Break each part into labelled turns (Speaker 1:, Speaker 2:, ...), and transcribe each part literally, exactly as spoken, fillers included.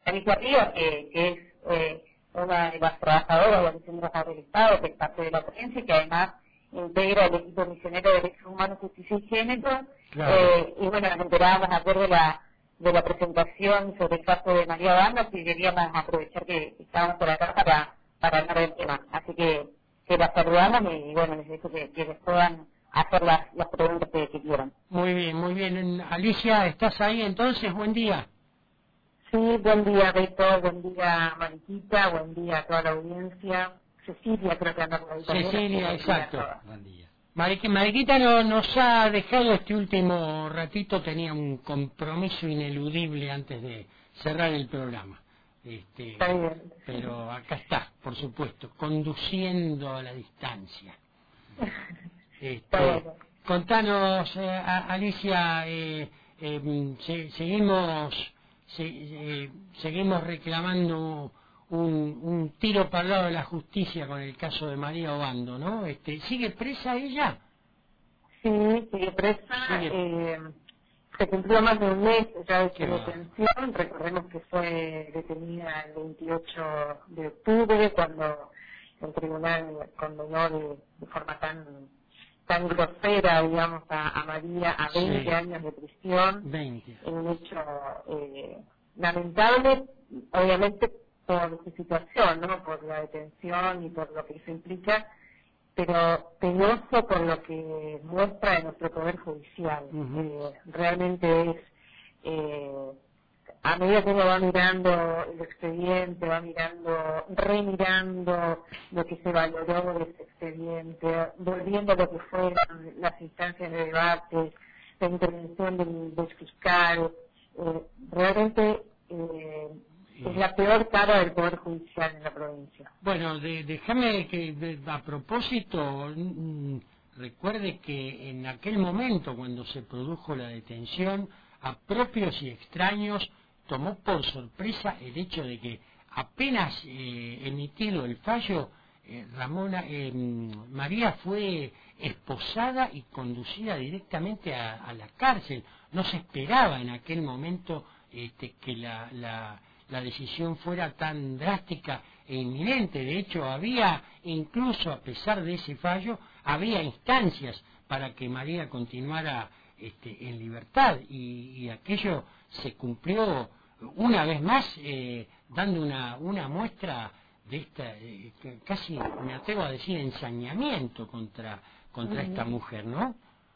Speaker 1: Alicia Ríos, que, que es eh, una de las trabajadoras de la Comisión de Trabajadores del Estado, que es parte de la provincia y que además integra el equipo misionero de Derechos Humanos, Justicia y Género.
Speaker 2: Claro.
Speaker 1: Eh, y bueno, nos enterábamos ayer de la, de la presentación sobre el caso de María Obando, y queríamos aprovechar que estábamos por acá para, para hablar del tema. Así que, que la saludamos y, y bueno, les dejo que, que les puedan hacer las, las preguntas que, que quieran.
Speaker 2: Muy bien, muy bien. Alicia, ¿estás ahí entonces? Buen día.
Speaker 1: Sí, buen día Beto, buen día Mariquita, buen día a toda la audiencia. Cecilia creo que anda por ahí también.
Speaker 2: Cecilia, exacto.
Speaker 3: Buen día.
Speaker 2: Mariqui- Mariquita no, nos ha dejado este último ratito, tenía un compromiso ineludible antes de cerrar el programa. Este,
Speaker 1: Está bien.
Speaker 2: pero acá está, por supuesto, conduciendo a la distancia.
Speaker 1: Está
Speaker 2: Este,
Speaker 1: bueno.
Speaker 2: contanos, eh, a- Alicia, eh, eh, se- seguimos se- eh, seguimos reclamando un, un tiro para el lado de la justicia con el caso de María Obando, ¿no? Este, ¿sigue presa ella?
Speaker 1: Sí, sigue presa.
Speaker 2: Sigue.
Speaker 1: Eh, se cumplió más de un mes ya de su
Speaker 2: Qué va.
Speaker 1: detención. Recordemos que fue detenida el veintiocho de octubre cuando el tribunal condenó de, de forma tan tan grosera, digamos, a, a María a veinte
Speaker 2: Sí.
Speaker 1: años de prisión.
Speaker 2: veinte.
Speaker 1: En un hecho eh, lamentable, obviamente por su situación, ¿no? Por la detención y por lo que eso implica, pero penoso por lo que muestra en nuestro Poder Judicial.
Speaker 2: Ujú.
Speaker 1: Eh, realmente es, eh, a medida que uno va mirando el expediente, va mirando, remirando lo que se valoró de ese expediente, volviendo a lo que fueron las instancias de debate, la intervención del, del fiscal, eh, realmente eh, es la peor cara del Poder Judicial en la provincia.
Speaker 2: Bueno, de- déjame que de- a propósito mm, recuerde que en aquel momento cuando se produjo la detención a propios y extraños tomó por sorpresa el hecho de que apenas eh, emitido el fallo eh, Ramona eh, María fue esposada y conducida directamente a, a la cárcel. No se esperaba en aquel momento este, que la, la la decisión fuera tan drástica e inminente. De hecho, había, incluso a pesar de ese fallo, había instancias para que María continuara este, en libertad y, y aquello se cumplió una vez más eh, dando una, una muestra de esta, eh, que casi me atrevo a decir, ensañamiento contra, contra esta mujer, ¿no?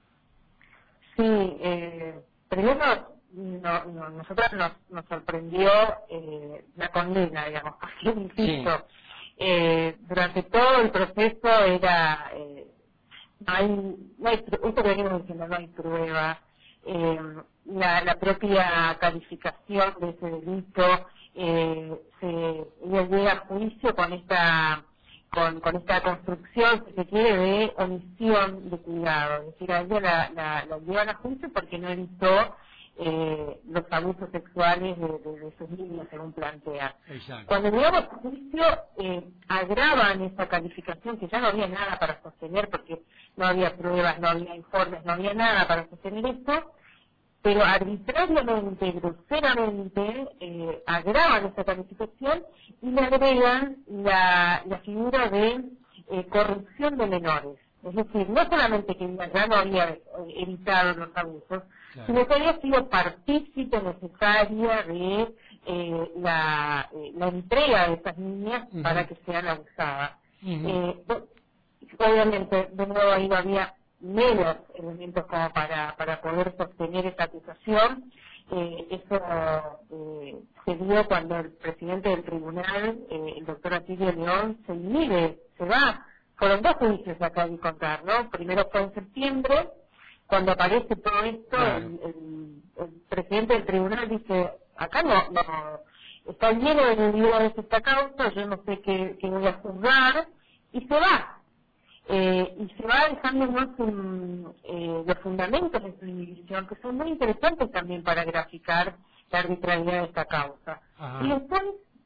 Speaker 1: Sí, eh, primero no, no, nosotros nos, nos sorprendió eh, la condena, digamos, así insisto.
Speaker 2: Sí.
Speaker 1: Eh, durante todo el proceso era, eh, no hay, no hay, pru- esto que venimos diciendo, no hay prueba, eh, la, la propia calificación de ese delito, eh, se ella llega a juicio con esta con, con esta construcción, si se quiere, de omisión de cuidado. Es decir, a ella la, la, la llevan a juicio porque no evitó eh, los abusos sexuales de, de, de sus niños, según plantea.
Speaker 2: Exacto.
Speaker 1: Cuando llegamos a juicio, eh, agravan esa calificación, que ya no había nada para sostener, porque no había pruebas, no había informes, no había nada para sostener esto, pero arbitrariamente, groseramente, eh, agravan esa calificación y le agregan la, la figura de eh, corrupción de menores. Es decir, no solamente que ya no había eh, evitado los abusos,
Speaker 2: Claro.
Speaker 1: sino que había sido partícipe necesaria de eh, la, eh, la entrega de esas niñas
Speaker 2: Ujú.
Speaker 1: para que sean abusadas.
Speaker 2: Ujú.
Speaker 1: Eh, bo- obviamente, de nuevo ahí no había menos elementos como para, para poder sostener esa acusación. Eh, eso eh, se dio cuando el presidente del tribunal, eh, el doctor Atilio León, se inhibe, se va. Fueron dos juicios acá de contar, ¿no? Primero fue en septiembre, cuando aparece todo esto,
Speaker 2: Claro.
Speaker 1: el, el- el presidente del tribunal dice, acá no, no está lleno de nulidades esta causa, yo no sé qué, qué voy a juzgar, y se va. Eh, y se va dejándonos un, eh, los fundamentos de su división, que son muy interesantes también para graficar la arbitrariedad de esta causa.
Speaker 2: Ajá.
Speaker 1: Y después,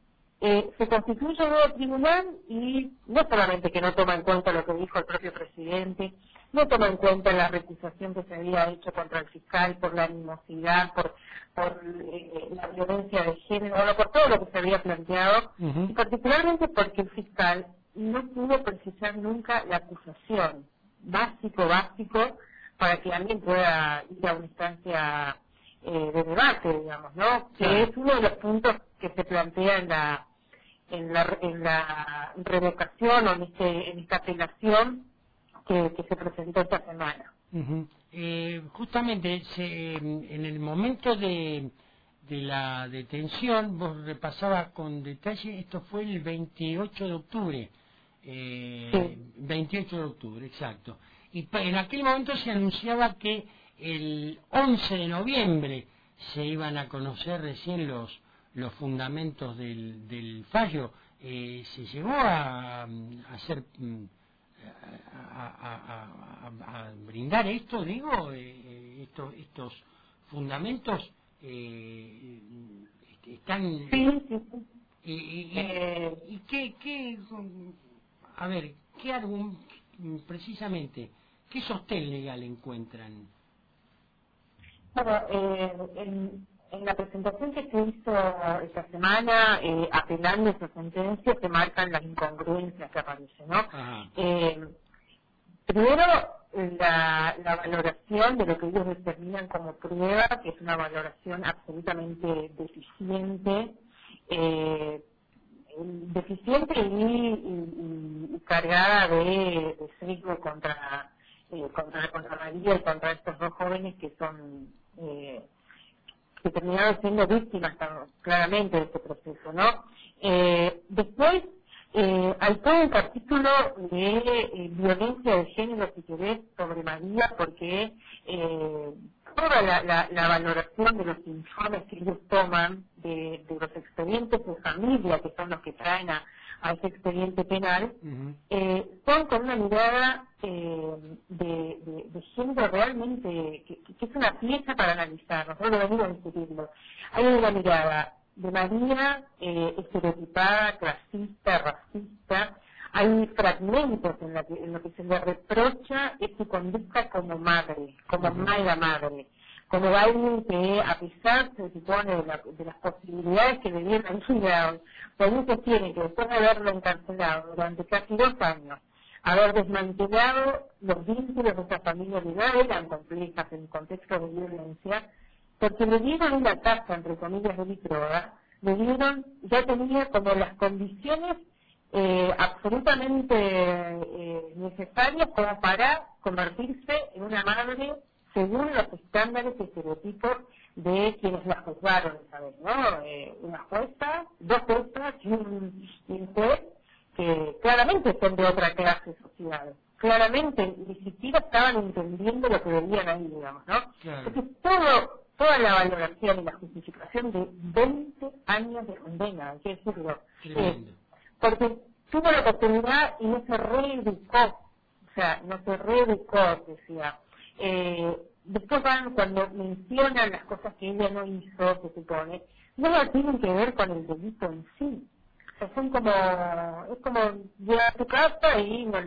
Speaker 1: eh, se constituye un nuevo tribunal y no solamente que no toma en cuenta lo que dijo el propio presidente, no toma en cuenta la recusación que se había hecho contra el fiscal por la animosidad, por, por eh, la violencia de género, bueno, por todo lo que se había planteado,
Speaker 2: Uh-huh.
Speaker 1: y particularmente porque el fiscal no pudo precisar nunca la acusación, básico, básico, para que alguien pueda ir a una instancia eh, de debate, digamos, ¿no? Que
Speaker 2: Claro.
Speaker 1: es uno de los puntos que se plantea en la en la, en la revocación o en, este, en esta apelación que, que se presentó esta semana.
Speaker 2: Uh-huh. Eh, justamente se, en el momento de, de la detención, vos repasabas con detalle, esto fue el veintiocho de octubre, eh,
Speaker 1: Sí.
Speaker 2: veintiocho de octubre, exacto. Y pa- en aquel momento se anunciaba que el once de noviembre se iban a conocer recién los, los fundamentos del, del fallo. Eh, ¿Se llegó a, a hacer... mm, A, a, a, a- a brindar esto, digo, eh, estos, estos fundamentos eh, están...
Speaker 1: Sí, sí, sí.
Speaker 2: Y, y,
Speaker 1: Eh,
Speaker 2: y, y qué, qué, a ver, qué argun- precisamente, qué sostén legal encuentran?
Speaker 1: bueno, eh, en, en la presentación que se hizo esta semana, eh, apelando esa sentencia, se marcan las incongruencias que aparecen, ¿no?
Speaker 2: Ajá.
Speaker 1: Eh, Primero, la, la valoración de lo que ellos determinan como prueba, que es una valoración absolutamente deficiente, eh, deficiente y, y- y cargada de, de sesgo contra, eh, contra, contra María y contra estos dos jóvenes que son eh, que terminaron siendo víctimas tan- claramente de este proceso, ¿no? Eh, después, eh, hay todo un capítulo de eh, violencia de género, si querés, sobre María, porque eh, toda la, la- la valoración de los informes que ellos toman, de, de los expedientes de familia, que son los que traen a, a ese expediente penal,
Speaker 2: Ujú.
Speaker 1: eh, son con una mirada eh, de, de, de género realmente, que, que es una pieza para analizar, nosotros lo venimos discutiendo. Hay una mirada de María eh, estereotipada, clasista, racista, hay fragmentos en, la que, en lo que se le reprocha es su conducta como madre, como
Speaker 2: Ujú.
Speaker 1: mala madre, como alguien que a pesar, se supone, de, la- de las posibilidades que le dieron vida, también se tiene que después de haberlo encarcelado durante casi dos años, haber desmantelado los vínculos de esa familia que ya eran complejas en contextos de violencia, porque le dieron una casa, entre comillas, delictuosa, le dieron, ya tenía como las condiciones eh, absolutamente eh, necesarias como para convertirse en una madre según los estándares y estereotipos de quienes la juzgaron, ¿sabes? ¿No? Eh, una jueza, dos juezas y un, y un juez que claramente son de otra clase social. Claramente ni siquiera estaban entendiendo lo que veían ahí, digamos, ¿no?
Speaker 2: Claro.
Speaker 1: Entonces, todo, toda la valoración y la justificación de veinte años de condena, hay que decirlo,
Speaker 2: Tremendo.
Speaker 1: eh, porque tuvo la oportunidad y no se reeducó, o sea, no se reeducó, decía. Eh, después van, cuando mencionan las cosas que ella no hizo, se supone, no tienen que ver con el delito en sí. O sea, son como, es como llegar a tu casa y, no,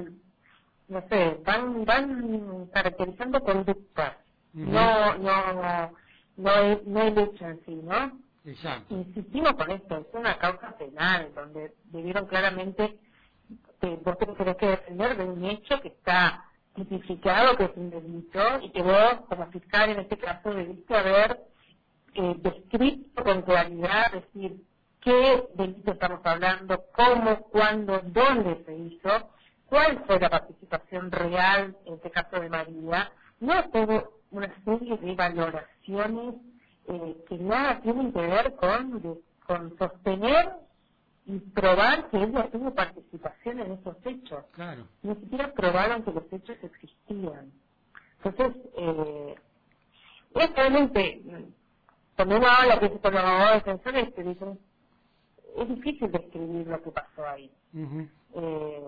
Speaker 1: no sé, van, van caracterizando conductas,
Speaker 2: Ujú.
Speaker 1: no, no, no, el, no el hecho en sí, ¿no?
Speaker 2: Exacto.
Speaker 1: Insistimos con esto, es una causa penal, donde debieron claramente que vos te tenés que defender de un hecho que está tipificado, que es un delito, y que vos, como fiscal en este caso, debiste haber eh, descrito con claridad, decir qué delito estamos hablando, cómo, cuándo, dónde se hizo, cuál fue la participación real, en este caso de María, no todo una serie de valoraciones eh, que nada tienen que ver con, de- con sostener y probar que ella tuvo participación en esos hechos.
Speaker 2: Claro.
Speaker 1: Ni siquiera probaron que los hechos existían. Entonces, eh, es realmente, mm, cuando uno habla que es con los abogados defensores, te dicen, es difícil describir lo que pasó ahí.
Speaker 2: Ujú.
Speaker 1: Eh,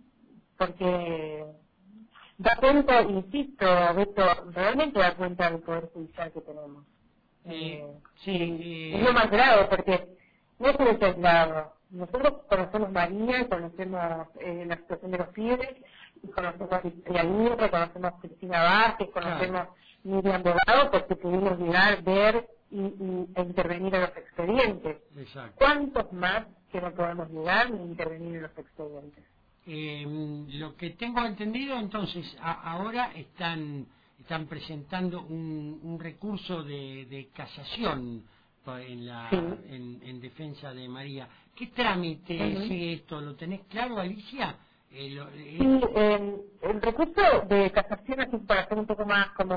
Speaker 1: porque da cuenta, insisto, Beto, realmente da cuenta del poder judicial que tenemos.
Speaker 2: Eh,
Speaker 1: Eh,
Speaker 2: sí,
Speaker 1: y
Speaker 2: eh,
Speaker 1: es lo más grave, porque no es un hecho aislado, nosotros conocemos María y conocemos eh, la situación de los pibes, y conocemos a Victoria Aguirre, conocemos a Cristina Vázquez, conocemos a Miriam Bogado, porque pudimos llegar, ver y, y, e intervenir en los expedientes.
Speaker 2: Exacto.
Speaker 1: ¿Cuántos más que no podemos llegar ni intervenir en los expedientes?
Speaker 2: Eh, lo que tengo entendido, entonces, a, ahora están están presentando un, un recurso de, de casación en, la,
Speaker 1: Sí.
Speaker 2: en, en defensa de María. ¿Qué trámite uh-huh. sigue esto? ¿Lo tenés claro, Alicia? Eh, lo, eh...
Speaker 1: Sí, eh, el recurso de casación, así para hacer un poco más como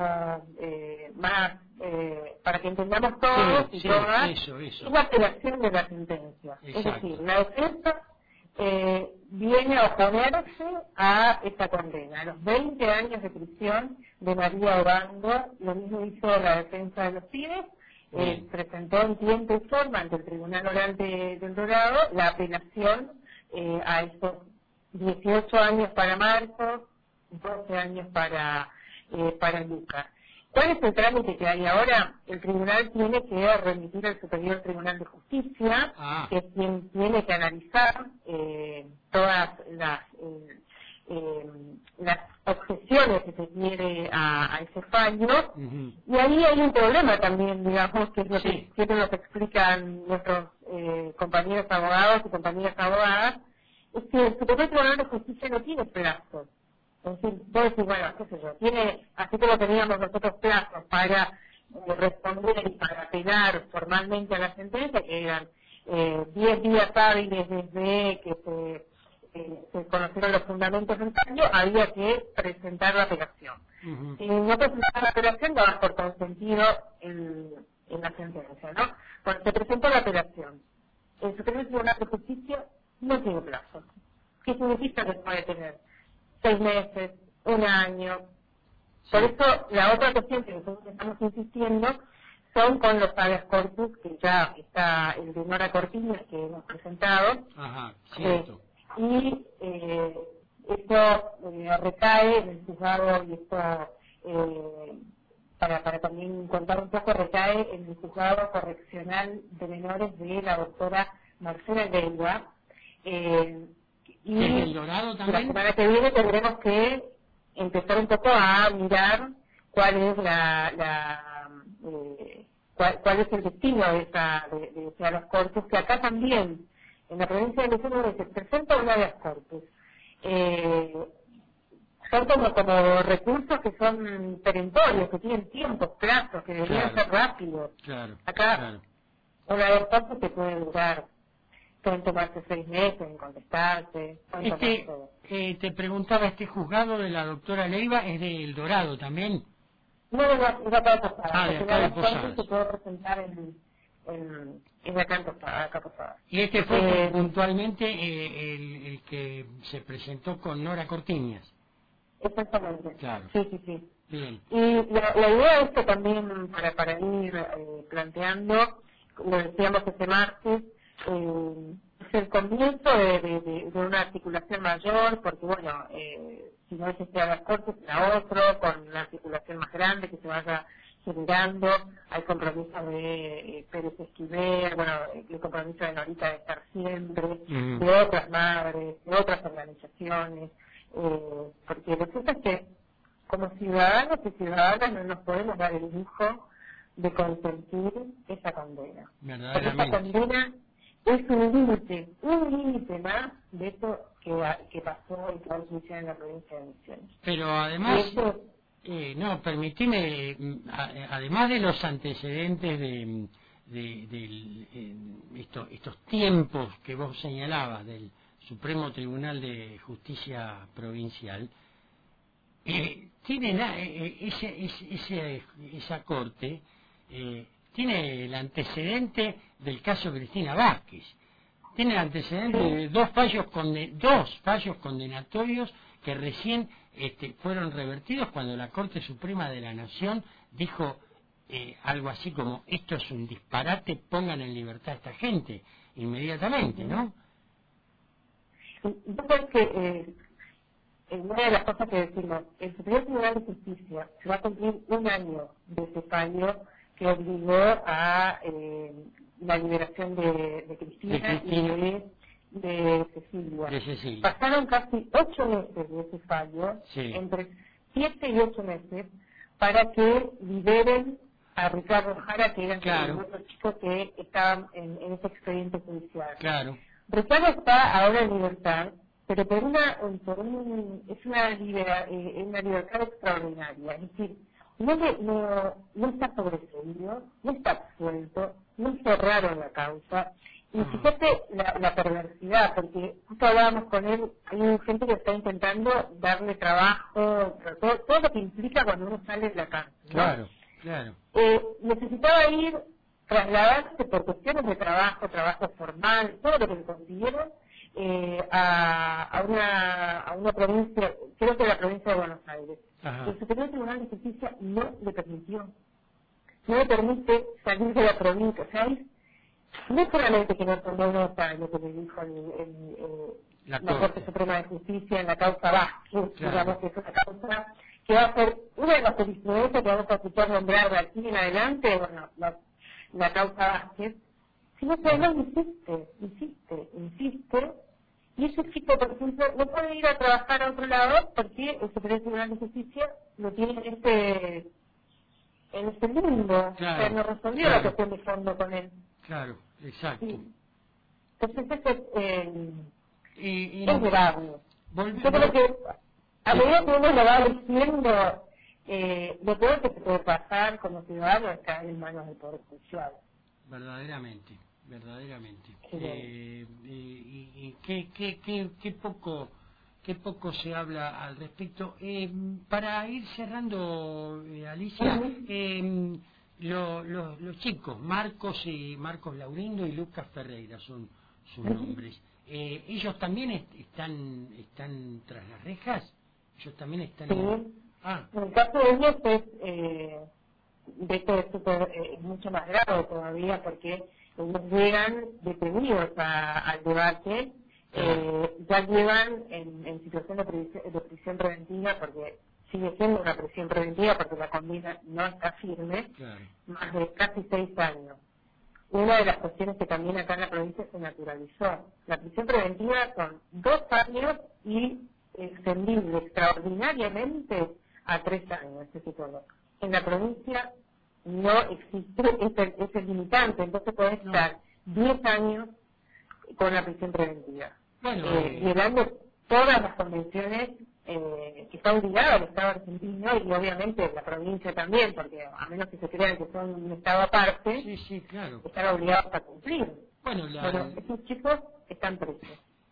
Speaker 1: eh, más eh, para que entendamos todos
Speaker 2: sí,
Speaker 1: y
Speaker 2: sí,
Speaker 1: todas,
Speaker 2: eso, eso.
Speaker 1: es la apelación de la sentencia.
Speaker 2: Exacto.
Speaker 1: Es decir, la defensa eh, viene a oponerse a esta condena, a los veinte años de prisión de María Obando. Lo mismo hizo la defensa de los pibes, eh, presentó en tiempo y forma ante el Tribunal Oral de, del Dorado la apelación eh, a estos dieciocho años para Marcos, doce años para, eh, para Lucas. ¿Cuál es el trámite que hay ahora? El tribunal tiene que remitir al Superior Tribunal de Justicia,
Speaker 2: ah.
Speaker 1: que es quien tiene que analizar eh, todas las, eh, eh, las objeciones que se tiene a, a ese fallo.
Speaker 2: Uh-huh.
Speaker 1: Y ahí hay un problema también, digamos, que es lo
Speaker 2: sí.
Speaker 1: que siempre nos explican nuestros eh, compañeros abogados y compañeras abogadas, es que el Superior Tribunal de Justicia no tiene plazos. Es decir, vos decís, bueno, qué sé yo, tiene, así como teníamos nosotros plazos para eh, responder y para apelar formalmente a la sentencia, que eran eh, diez días hábiles desde que se, eh, se conocieron los fundamentos del fallo, había que presentar la apelación.
Speaker 2: Uh-huh.
Speaker 1: Si no presentar la apelación, no vas por consentido en, en la sentencia, ¿no? Cuando se presentó la apelación, el Superior Tribunal de Justicia no tiene plazo. ¿Qué significa que puede tener? Seis meses, un año. Por eso, la otra cuestión que nosotros estamos insistiendo son con los habeas corpus, que ya está el de Nora Cortiñas que hemos presentado.
Speaker 2: Ajá, cierto.
Speaker 1: Eh, y eh, esto eh, recae en el juzgado, y esto, eh, para, para también contar un poco, recae en el juzgado correccional de menores de la doctora Marcela Leiva. Eh, y
Speaker 2: ¿En el Dorado también?
Speaker 1: la semana que viene tendremos que empezar un poco a mirar cuál es la, la eh, cuál, cuál es el destino de esa de, de ese habeas corpus, que acá también en la provincia de Misiones se presenta un habeas corpus. Eh, son como, como recursos que son perentorios, que tienen tiempos, plazos, que deberían
Speaker 2: claro.
Speaker 1: ser rápidos.
Speaker 2: Claro,
Speaker 1: acá
Speaker 2: claro.
Speaker 1: un habeas corpus te puede durar, pueden tomarse seis meses en contestarse.
Speaker 2: Este, eh, te preguntaba, ¿este juzgado de la doctora Leiva es de El Dorado también?
Speaker 1: No, no, no, es acá de Posadas.
Speaker 2: Ah, de acá de Posadas.
Speaker 1: Se puede presentar en, en, en acá en Posadas, acá Posadas.
Speaker 2: Y este fue
Speaker 1: Eh,
Speaker 2: puntualmente eh, el, el que se presentó con Nora Cortiñas.
Speaker 1: Exactamente.
Speaker 2: Claro.
Speaker 1: Sí, sí, sí.
Speaker 2: Bien.
Speaker 1: Y la, la idea es que también, para, para ir eh, planteando, lo decíamos este martes, eh, es el comienzo de, de, de, de una articulación mayor, porque bueno, eh, si no es este habeas corpus, será otro, con una articulación más grande que se vaya generando. Hay compromisos de eh, Pérez Esquivel, bueno, el compromiso de Norita de estar siempre,
Speaker 2: Mm.
Speaker 1: de otras madres, de otras organizaciones, eh, porque lo cierto es que como ciudadanos y ciudadanas no nos podemos dar el lujo de consentir esa condena. Porque esa condena es un límite, un límite más de esto que, que pasó y que va a suceder en la provincia de Misiones.
Speaker 2: Pero además,
Speaker 1: eso,
Speaker 2: eh, no, permitime, a, además de los antecedentes de, de, de eh, esto, estos tiempos que vos señalabas del Supremo Tribunal de Justicia Provincial, eh, tiene la, eh, ese, ese, ese, esa corte eh, tiene el antecedente del caso Cristina Vázquez, tiene el antecedente de dos fallos conde, dos fallos condenatorios que recién este, fueron revertidos cuando la Corte Suprema de la Nación dijo eh, algo así como: esto es un disparate, pongan en libertad a esta gente inmediatamente, ¿no?
Speaker 1: Yo creo que eh, una de las cosas que decimos, el Superior Tribunal de Justicia se va a cumplir un año de ese fallo que obligó a eh, la liberación de, de Cristina,
Speaker 2: de Cristina.
Speaker 1: y de de Cecilia.
Speaker 2: De Cecilia.
Speaker 1: Pasaron casi ocho meses de ese fallo,
Speaker 2: sí.
Speaker 1: entre siete y ocho meses, para que liberen a Ricardo Jara, que era
Speaker 2: claro.
Speaker 1: el otro chico que estaba en, en ese expediente judicial.
Speaker 2: Claro.
Speaker 1: Ricardo está ahora en libertad, pero por una, por un, es una, libera, eh, una libertad extraordinaria. Es decir, no, le, no, no está sobreseído, no está absuelto, no cerraron la causa. Y fíjate la, la perversidad, porque justo hablábamos con él, hay gente que está intentando darle trabajo, todo, todo lo que implica cuando uno sale de la cárcel, ¿no?
Speaker 2: Claro, claro.
Speaker 1: Eh, necesitaba ir, trasladarse por cuestiones de trabajo, trabajo formal, todo lo que le consiguieron, eh, a, a, una, a una provincia, creo que la provincia de Buenos Aires.
Speaker 2: Ajá.
Speaker 1: El Superior Tribunal de Justicia no le permitió, no le permite salir de la provincia, o sea, es, no es solamente que no tomó nota de lo que le dijo el, el, el,
Speaker 2: la,
Speaker 1: la Corte Suprema de Justicia en la causa Vázquez,
Speaker 2: claro.
Speaker 1: digamos que es una causa que va a ser una de las jurisprudencias que vamos a escuchar nombrar de aquí en adelante, bueno, la, la causa Vázquez, sino que además insiste, insiste, insiste, y ese chico, por ejemplo, no puede ir a trabajar a otro lado porque el Superior Tribunal de Justicia lo tiene en este, en este mundo,
Speaker 2: claro.
Speaker 1: o sea, no resolvió
Speaker 2: claro.
Speaker 1: la cuestión de fondo con él.
Speaker 2: Claro, exacto.
Speaker 1: Sí. Entonces, eso es, eh,
Speaker 2: y, y
Speaker 1: es grave.
Speaker 2: Volve,
Speaker 1: Yo creo que a medida que uno lo va diciendo, eh, lo peor que se puede pasar como ciudadano es caer en manos del Poder Judicial.
Speaker 2: Verdaderamente, verdaderamente.
Speaker 1: Sí,
Speaker 2: eh, eh, y y qué, qué, qué, qué poco... qué poco se habla al respecto. Eh, para ir cerrando, eh, Alicia,
Speaker 1: uh-huh.
Speaker 2: eh, lo, lo, los chicos, Marcos y Marcos Laurindo y Lucas Ferreira son sus
Speaker 1: uh-huh.
Speaker 2: nombres. Eh, ¿Ellos también est están están tras las rejas? ¿Ellos también están...?
Speaker 1: Sí.
Speaker 2: En... Ah.
Speaker 1: En el caso de ellos es, eh, de esto es, super, eh, es mucho más grave todavía porque ellos llegan detenidos a, al debate. Eh, ya llevan en, en situación de prisión, de prisión preventiva, porque sigue siendo una prisión preventiva, porque la condena no está firme,
Speaker 2: claro.
Speaker 1: más de casi seis años. Una de las cuestiones que también acá en la provincia se naturalizó. La prisión preventiva son dos años y extendible extraordinariamente a tres años, ese tipo. En la provincia no existe ese, ese limitante, entonces puede estar diez años con la prisión preventiva,
Speaker 2: bueno,
Speaker 1: eh, violando todas las convenciones eh, que está obligado el Estado argentino y obviamente la provincia también, porque a menos que se crean que son un Estado aparte,
Speaker 2: sí, sí, claro.
Speaker 1: están obligados a cumplir.
Speaker 2: Bueno, la,
Speaker 1: bueno esos chicos están presos.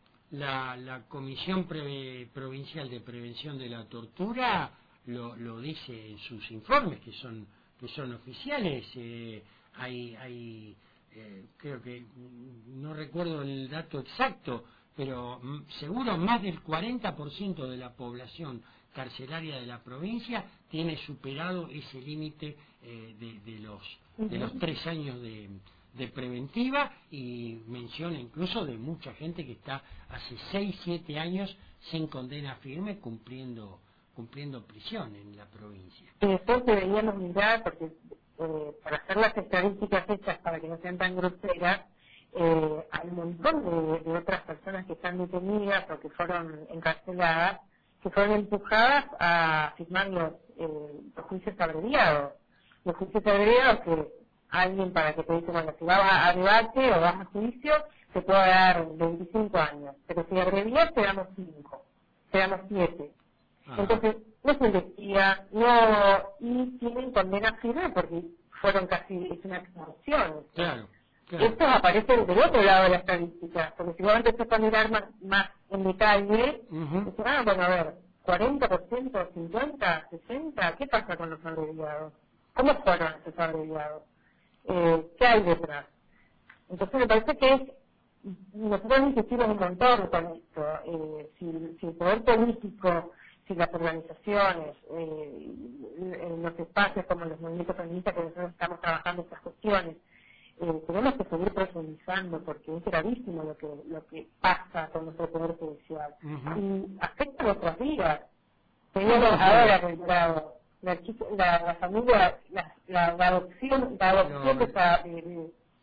Speaker 2: La, la Comisión Pre Provincial de Prevención de la Tortura lo, lo dice en sus informes, que son que son oficiales. Eh, hay hay Eh, creo que no recuerdo el dato exacto, pero m, seguro más del cuarenta por ciento de la población carcelaria de la provincia tiene superado ese límite eh, de, de los de los tres años de, de preventiva, y menciona incluso de mucha gente que está hace seis, siete años sin condena firme cumpliendo cumpliendo prisión en la provincia.
Speaker 1: Y después deberíamos mirar, porque Eh, para hacer las estadísticas hechas para que no sean tan groseras, eh, hay un montón de, de otras personas que están detenidas o que fueron encarceladas, que fueron empujadas a firmar los, eh, los juicios abreviados. Los juicios abreviados que alguien para que te dice, bueno, si vas a, a debate o vas a juicio, te puede dar veinticinco años, pero si abrevias te damos cinco, te damos siete. Ah. Entonces, no se investiga, no, y tienen condena firme porque fueron casi, es una extorsión.
Speaker 2: Claro, claro.
Speaker 1: Estos aparecen del otro lado de la estadística, porque si vos empezás a mirar más, más en detalle, uh-huh. dices, ah, bueno, a ver, cuarenta por ciento, cincuenta, sesenta, ¿qué pasa con los abreviados? ¿Cómo fueron esos abreviados? Eh, ¿Qué hay detrás? Entonces me parece que es, nosotros insistimos un montón con esto, eh, si, si el poder político, si las organizaciones, eh, en los espacios como los movimientos feministas que nosotros estamos trabajando estas cuestiones, eh, tenemos que seguir profundizando porque es gravísimo lo que lo que pasa con nuestro poder judicial uh-huh. y afecta nuestras vidas. Tenemos ahora reiterado la, la, la familia, la, la, la adopción, la adopción no. de, esa, de, de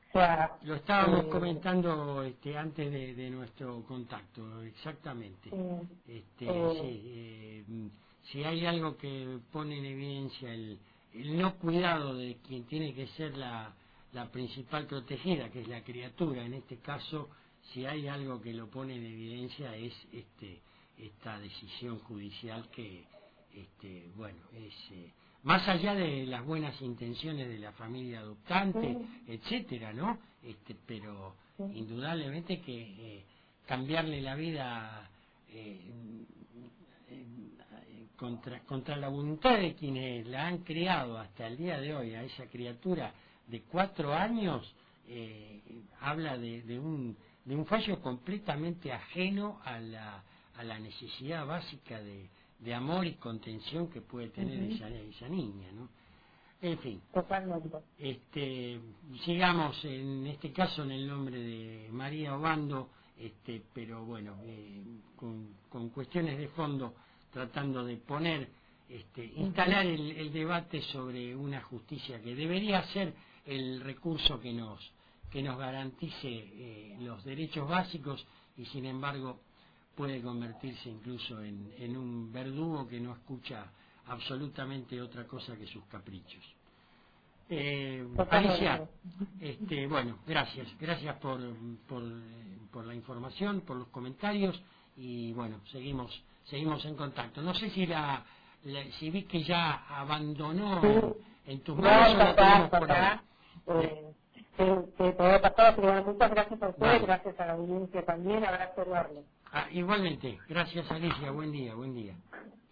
Speaker 1: O sea,
Speaker 2: lo estábamos
Speaker 1: eh,
Speaker 2: comentando este, antes de, de nuestro contacto, exactamente.
Speaker 1: eh,
Speaker 2: Este,
Speaker 1: eh,
Speaker 2: sí, eh, si hay algo que pone en evidencia el, el no cuidado de quien tiene que ser la, la principal protegida, que es la criatura, en este caso, si hay algo que lo pone en evidencia es este, esta decisión judicial que, este, bueno, es... Eh, más allá de las buenas intenciones de la familia adoptante,
Speaker 1: sí,
Speaker 2: etcétera, ¿no? Este, pero
Speaker 1: sí,
Speaker 2: indudablemente que eh, cambiarle la vida eh, eh, contra, contra la voluntad de quienes la han criado hasta el día de hoy a esa criatura de cuatro años, eh, habla de, de un de un fallo completamente ajeno a la a la necesidad básica de de amor y contención que puede tener
Speaker 1: ujú,
Speaker 2: esa, esa niña, ¿no? En fin,
Speaker 1: totalmente.
Speaker 2: este, sigamos en este caso en el nombre de María Obando, este, pero bueno, eh, con, con cuestiones de fondo, tratando de poner, este, instalar
Speaker 1: Ujú,
Speaker 2: el, el debate sobre una justicia que debería ser el recurso que nos que nos garantice eh, los derechos básicos y sin embargo puede convertirse incluso en, en un verdugo que no escucha absolutamente otra cosa que sus caprichos. Eh, Alicia,
Speaker 1: totalmente.
Speaker 2: este, bueno, gracias, gracias por, por, eh, por la información, por los comentarios y bueno, seguimos seguimos en contacto. No sé si la, la- si vi que ya abandonó
Speaker 1: Sí,
Speaker 2: en, en tus
Speaker 1: no,
Speaker 2: manos o
Speaker 1: está
Speaker 2: la
Speaker 1: acá,
Speaker 2: tenemos
Speaker 1: está
Speaker 2: por ahí.
Speaker 1: acá.
Speaker 2: Eh,
Speaker 1: Eh, te, te, te había pasado, pero bueno, muchas gracias a ustedes,
Speaker 2: vale.
Speaker 1: gracias a la audiencia también, abrazo enorme.
Speaker 2: Ah, igualmente, gracias Alicia, buen día, buen día.